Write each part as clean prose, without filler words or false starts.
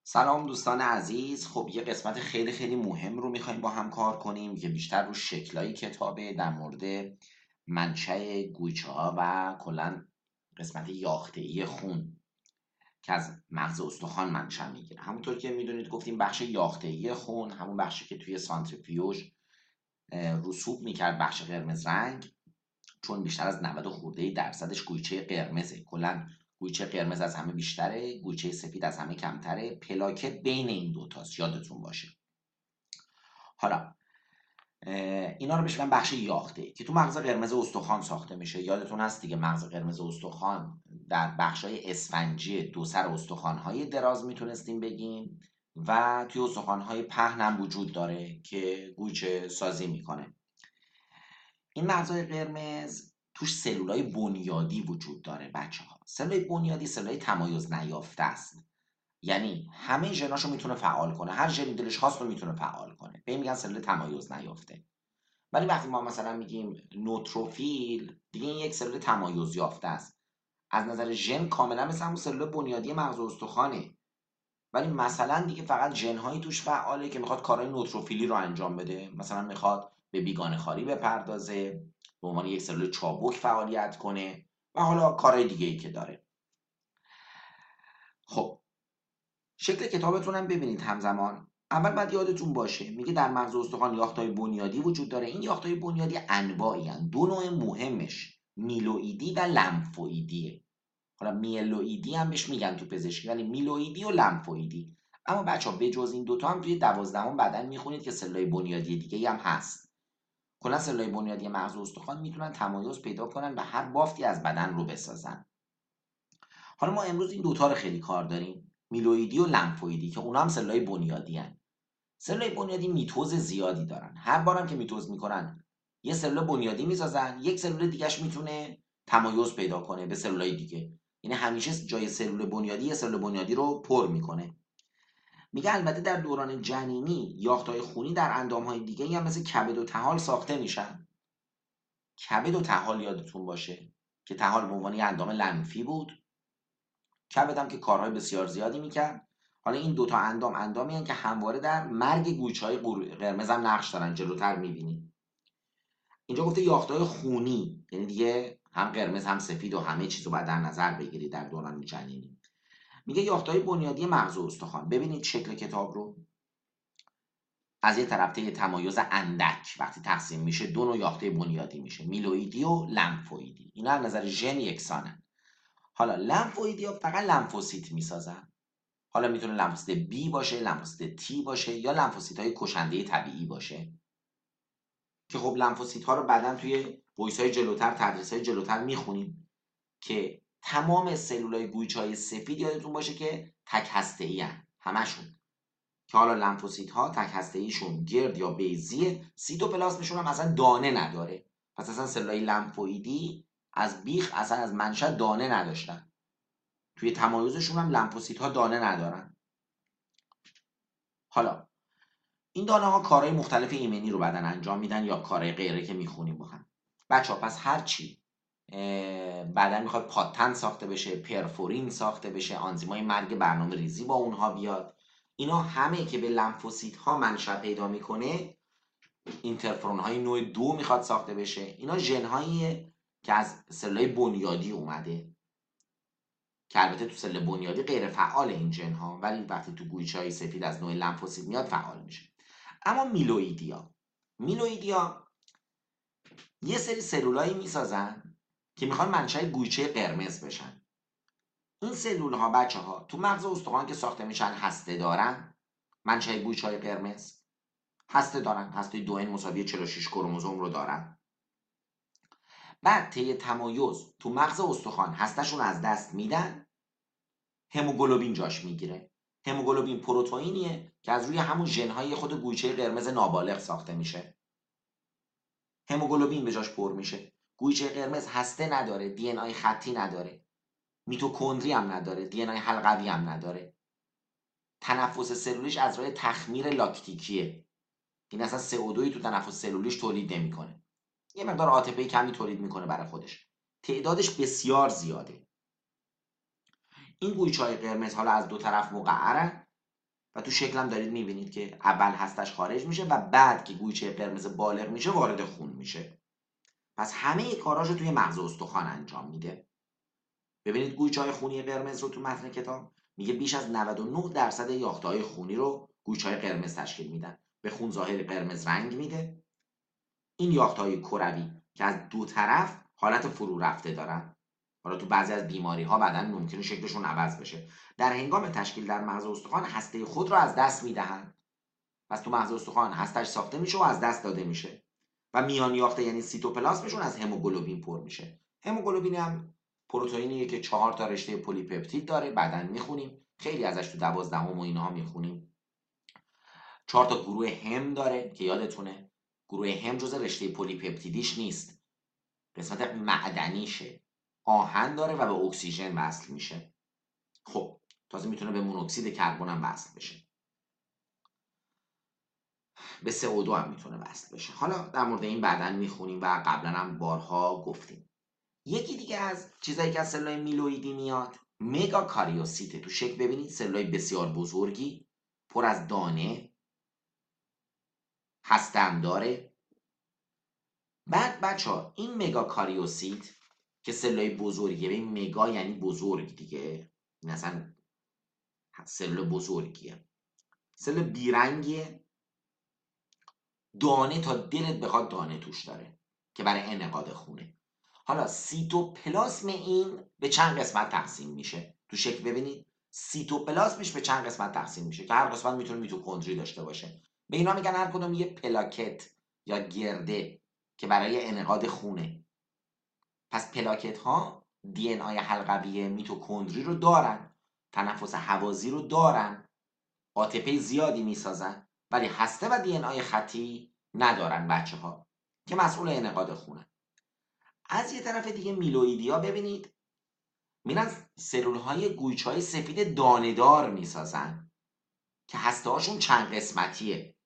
سلام دوستان عزیز. خب یه قسمت خیلی خیلی مهم رو میخوایم با هم کار کنیم که بیشتر رو شکلای کتابه، در مورد منشأ گویچه ها و کلا قسمت یافته‌ای خون که از مغز استخوان منشأ میگیره. همونطور که میدونید گفتیم بخش یافته‌ای خون همون بخشی که توی سانتریفیوژ رسوب میکرد، بخش قرمز رنگ، چون بیشتر از 90 خورده درصدش گویچه قرمزه. کلا گویچه قرمز از همه بیشتره، گویچه سفید از همه کمتره. پلاکت بین این دوتاست، یادتون باشه. حالا اینا رو بهش میگن بخش یاخته که تو مغز قرمز استخوان ساخته میشه. یادتون هست دیگه، مغز قرمز استخوان در بخشای اسفنجی دو سر استخوان‌های دراز میتونستیم بگیم و توی استخوان‌های پهن هم وجود داره که گویچه سازی میکنه. این مغزهای قرمز توش سلولای بنیادی وجود داره بچه ها. سلولای بنیادی سلولای تمایز نیافته است، یعنی همه ژناشو میتونه فعال کنه، هر ژنی دلش خواست رو میتونه فعال کنه، به این میگن سلول تمایز نیافته. ولی وقتی ما مثلا میگیم نوتروفیل، دیگه این یک سلول تمایز یافته است، از نظر ژن کاملا مثل همون سلول بنیادی مغز استخوانه، ولی مثلا دیگه فقط ژنهایی توش فعاله که میخواد کارهای نوتروفیلی رو انجام بده. مثلا میخواد به بیگانه خواری بپردازه، به عنوان یک سلول چابک فعالیت کنه و حالا کارهای دیگه ای که داره. خب شکل کتابتون هم ببینید همزمان. اول باید یادتون باشه میگه در مغز استخوان یافته‌های بنیادی وجود داره. این یافته‌های بنیادی انواعی هستند. دو نوع مهمش میلوئیدی و لمفوئیدیه. حالا میلوئیدی هم بهش میگن تو پزشکی، ولی میلوئیدی و لمفوئیدی. اما بچه‌ها به جز این دوتا هم توی 12ام بدن میخونید که سلولای بنیادی دیگه هم هست. کلا سلولای بنیادی مغز استخوان میتونن تمایز پیدا کنن و هر بافتی از بدن رو بسازن. حالا ما امروز این دوتا رو خیلی کار داریم، میلوئیدی و لمفوئیدی، که اونا هم سلولای بنیادی هن. سلولای بنیادی میتوز زیادی دارن. هر بارم که میتوز میکنن یه سلول بنیادی میسازن، یک سلول دیگهش میتونه تمایز پیدا کنه به سلولای دیگه. یعنی همیشه جای سلول بنیادی یه سلول بنیادی رو پر میکنه. میگه البته در دوران جنینی یافته‌های خونی در اندامهای دیگه هم مثل کبد و طحال ساخته میشن. کبد و طحال یادتون باشه که طحال به عنوان یه اندام لنفی بود، کبد هم که کارهای بسیار زیادی میکرد. حالا این دوتا اندامی هستند که همواره در مرگ گویچه‌های قرمز هم نقش دارن، جلوتر میبینید. اینجا گفته یافته‌های خونی، یعنی دیگه هم قرمز هم سفید و همه چیز رو باید در نظر بگیرید در دوران جنینی. میگه یافته‌های بنیادی مغز و استخوان. ببینید شکل کتاب رو. از یه طرف طی تمایز اندک وقتی تقسیم میشه دو نوع یافته بنیادی میشه، میلوئیدی و لمفوئیدی. اینا از نظر ژن یکسانن. حالا لمفوئیدی ها فقط لمفوسیت میسازن. حالا میتونه لمفوسیت B باشه، لمفوسیت T باشه، یا لمفوسیت های کشنده طبیعی باشه که خب لمفوسیت ها رو بعدن توی وایس های جلوتر، تدریس های جلوتر میخونیم که تمام سلولای گویچه های سفید یادتون باشه که تک هسته ای هن. همشون. که حالا لمفوسیت ها تک هسته ایشون گرد یا بیضیه، سیتوپلاسمشون هم اصلا دانه نداره. پس اصلا سلولای لمفوئیدی از بیخ، اصلا از منشأ دانه نداشتن. توی تمایزشون هم لمفوسیت ها دانه ندارن. حالا این دانه ها کارهای مختلف ایمنی رو بعدن انجام میدن یا کارهای غیره که میخونیم با هم. بچه‌ها پس هر چی بعدن میخواد پاتن ساخته بشه، پرفورین ساخته بشه، آنزیمای مرگ برنامه ریزی با اونها بیاد، اینا همه که به لمفوسیت ها منشأ پیدا میکنه، اینترفرون های نوع 2 میخواد ساخته بشه. اینا ژن هاییه که از سلولای بنیادی اومده، که البته تو سلول بنیادی غیر فعال این ژن ها، ولی وقتی تو گویچه های سفید از نوع لمفوسیت میاد فعال میشه. اما میلوئیدیا یه سری سلولایی میسازن که میخوان منشأ گویچه قرمز بشن. این سلول ها بچه ها تو مغز استخوان که ساخته میشن هسته دارن. منشأ گویچه های قرمز هسته دارن، هسته 2N مساوی 46 کروموزوم رو دارن. بعد طی تمایز تو مغز استخوان هستشون از دست میدن، هموگلوبین جاش میگیره. هموگلوبین پروتئینیه که از روی همون ژن‌های خود گویچه قرمز نابالغ ساخته میشه. هموگلوبین به جاش پر میشه. گویچه قرمز هسته نداره، دی ان آی خطی نداره، میتوکندری هم نداره، دی ان آی حلقوی هم نداره. تنفس سلولیش از راه تخمیر لاکتیکیه. این اصلا CO2 تو تنفس سلولیش تولید نمیکنه. یه مقدار ATP کمی تولید میکنه برای خودش. تعدادش بسیار زیاده. این گویچه‌های قرمز حالا از دو طرف مقعرن. و تو شکلم دارید میبینید که اول هستش خارج میشه و بعد که گویچه قرمز بالغ میشه وارد خون میشه. پس همه کاراشو توی مغز استخوان انجام میده. ببینید گویچه‌های خونی قرمز رو تو متن کتاب میگه بیش از 99% یافته‌های خونی رو گویچه‌های قرمز تشکیل میدن. به خون ظاهر قرمز رنگ میده. این یافته‌های کروی که از دو طرف حالت فرو رفته دارن، حالا تو بعضی از بیماری‌ها بعداً ممکنه شکلشون عوض بشه، در هنگام تشکیل در مغز استخوان هسته خود رو از دست میدهند. پس تو مغز استخوان هستش ساخته میشه و از دست داده میشه و میان یافته یعنی سیتوپلاسمشون از هموگلوبین پر میشه. هموگلوبین هم پروتئینیه که 4 تا رشته پلیپپتید داره، بعداً میخونیم، خیلی ازش تو 12 و اینها میخونیم. 4 تا گروه هم داره که یادتونه گروه هم جز رشته پلیپپتیدیش نیست، قسمت معدنیشه، آهن داره و به اکسیژن وصل میشه. خب تازه میتونه به مونوکسید کربن هم وصل بشه، به CO2 هم میتونه وصل بشه. حالا در مورد این بعداً میخونیم و قبلا هم بارها گفتیم. یکی دیگه از چیزایی که از سلولای میلوئیدی میاد مگاکاریوسیته. تو شکل ببینید سلولای بسیار بزرگی پر از دانه، هسته هم داره. بعد بچه‌ها این مگاکاریوسیت که سلولای بزرگیه، به این مگا یعنی بزرگ دیگه، این اصلا سلول بزرگیه، سلول بیرنگیه، دانه تا دلت بخواد دانه توش داره که برای انعقاد خونه. حالا سیتوپلاسم این به چند قسمت تقسیم میشه. تو شکل ببینید سیتوپلاسمش به چند قسمت تقسیم میشه که هر قسمت میتونه میتوکندری داشته باشه. به اینا میگن هر کدوم یه پلاکت یا گرده که برای انعقاد خونه. پس پلاکت ها دی ان ای حلقوی میتوکندری رو دارن، تنفس هوازی رو دارن، ATP زیادی میسازن، ولی هسته و دی ان ای خطی ندارن بچه ها که مسئول انعقاد خونه. از یه طرف دیگه میلوئیدیا ببینید میرن سلول های گویچه های سفید دانه‌دار میسازن که هسته هاشون چند قسمتیه،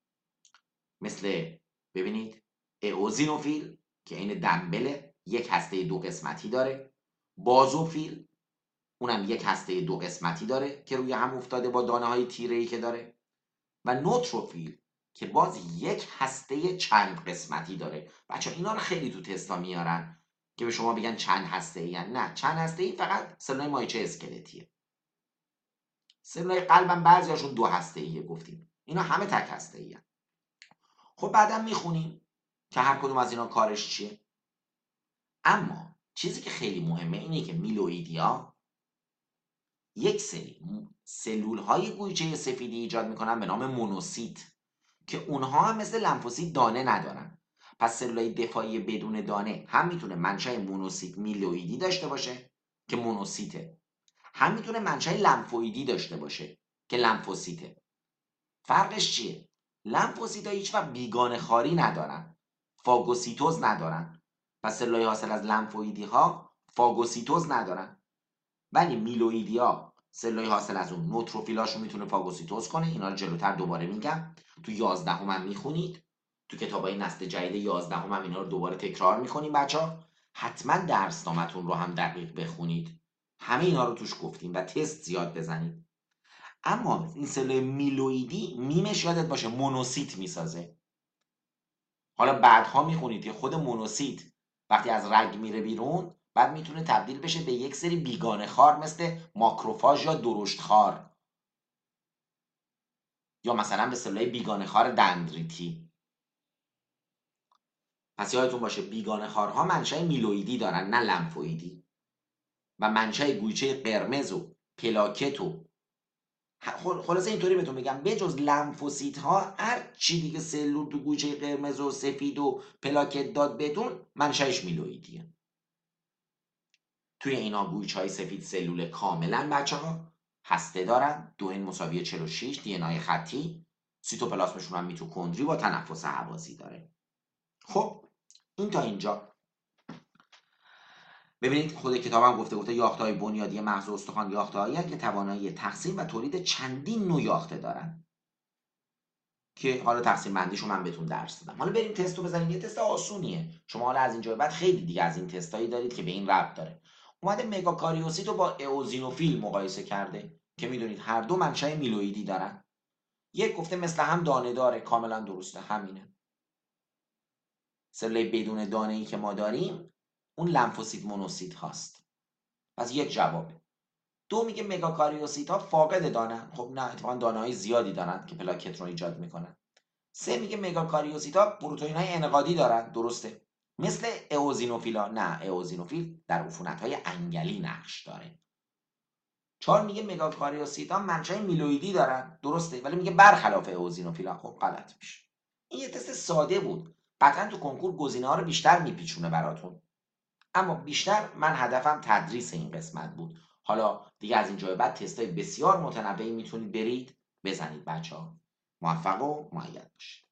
مثل ببینید اوزینوفیل که این دنبله یک هسته 2 قسمتی داره، بازوفیل اونم یک هسته 2 قسمتی داره که روی هم افتاده با دانه های تیره‌ای که داره، و نوتروفیل که باز یک هسته چند قسمتی داره. بچه اینا رو خیلی تو تستا میارن که به شما بگن چند هسته ای، نه چند هسته ای فقط سلولای مایچه اسکلتیه. سلولای قلبم بعضیاشون 2 هسته ایه گفتیم، اینا همه تک هسته ای هن. خب بعدا میخونیم که هر کدوم از اینا کارش چیه. اما چیزی که خیلی مهمه اینه که میلوئیدیا یک سری سلول های گویچه سفیدی ایجاد میکنن به نام مونوسیت که اونها هم مثل لنفوسیت دانه ندارن. پس سلولای دفاعی بدون دانه هم میتونه منشأ مونوسیت میلوئیدی داشته باشه که مونوسیته، هم میتونه منشأ لنفوئیدی داشته باشه که لنفوسیته. فرقش چیه؟ لنفوسیت‌ها هیچ وقت بیگانه خاری ندارن، فاگوسیتوز ندارن. پس سلولای حاصل از لنفوئیدی ها فاگوسیتوز ندارن، ولی میلوئیدیا سلولای حاصل از اون نوتروفیلاشو میتونه فاگوسیتوز کنه. اینا رو جلوتر دوباره میگم، تو 11 هم میخونید، تو کتابای نسل جدید 11 هم اینا رو دوباره تکرار میکنیم. بچه‌ها حتما درسنامه‌تون رو هم دقیق بخونید، همه اینا رو توش گفتیم و تست زیاد بزنید. اما این سلول میلوئیدی میمش یادت باشه مونوسیت میسازه. حالا بعدها میخونید که خود مونوسیت وقتی از رگ میره بیرون بعد میتونه تبدیل بشه به یک سری بیگانه خار مثل ماکروفاژ یا درشت خار، یا مثلا به سلولای بیگانه خار دندریتی. پس یادتون باشه بیگانه خارها منشأ میلوئیدی دارن نه لنفوئیدی، و منشأ گویچه قرمز و پلاکت و خلاصه اینطوری بهتون بگم بجز لنفوسیت ها هر چی دیگه سلول تو گویچه قرمز و سفید و پلاکت داد بهتون منشأش میلوئیدیه. توی اینا گویچه های سفید سلول کاملا بچه ها هسته دارن، 2n=46 دی ان ای خطی، سیتوپلاسمشون هم میتوکندری با تنفس هوازی داره. خب این تا اینجا ببینید خود کتابم گفته یافته‌های بنیادی مغز و استخوان یافته‌هایی که توانایی تقسیم و تولید چندین نوع یافته دارن که حالا تقسیم بندیشو من بهتون درس دادم. حالا بریم تستو بزنیم. یه تست آسونیه، شما حالا از اینجا بعد خیلی دیگه از این تستایی دارید که به این ربط داره. اومده مگاکاریوسیت رو با اوزینوفیل مقایسه کرده که میدونید هر دو منشأ میلوئیدی دارن. یک گفته مثل هم دانه داره، کاملا درسته، همینه. سلول بدون دانه ای که ما داریم اون لنفوسیت مونوسیت هاست. پس یک جوابه. دو میگه مگاکاریوسیت ها فاقد دانن. خب نه، اتفاقا دانه های زیادی دارن که پلاکت رو ایجاد میکنن. سه میگه مگاکاریوسیت ها پروتئین های انعقادی دارن. درسته. مثل ائوزینوفیلا. نه، ائوزینوفیل در عفونت های انگلی نقش داره. 4 میگه مگاکاریوسیت ها منشأ میلوئیدی دارن. درسته، ولی میگه برخلاف ائوزینوفیلا. خب غلط میشه. این یه تست ساده بود، قطعا تو کنکور گزینه ها رو بیشتر میپیچونه براتون، اما بیشتر من هدفم تدریس این قسمت بود. حالا دیگه از اینجا به بعد تستای بسیار متنوعی میتونید برید بزنید بچه‌ها. موفق و مؤید باشید.